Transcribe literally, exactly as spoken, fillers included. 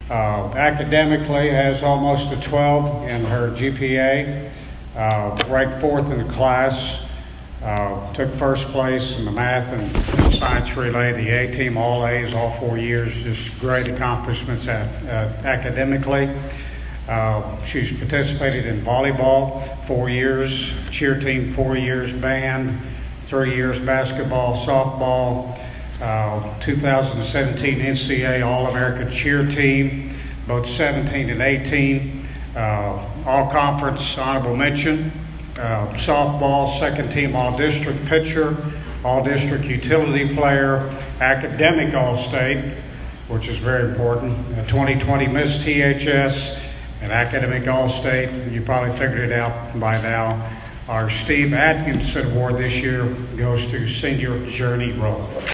Uh, academically, has almost a twelve in her G P A, uh, ranked fourth in the class, uh, took first place in the math and science relay, the A-team, all A's, all four years, just great accomplishments at, uh, academically. Uh, she's participated in volleyball, four years, cheer team, four years, band, three years, basketball, softball, uh, two thousand seventeen N C A A All-American cheer team, both seventeen and eighteen, uh, all-conference honorable mention, uh, softball, second team all-district pitcher, all-district utility player, academic all-state, which is very important, uh, twenty twenty Miss T H S, and academic all-state. You probably figured it out by now. Our Steve Atkinson Award this year goes to Senior Journey Roll.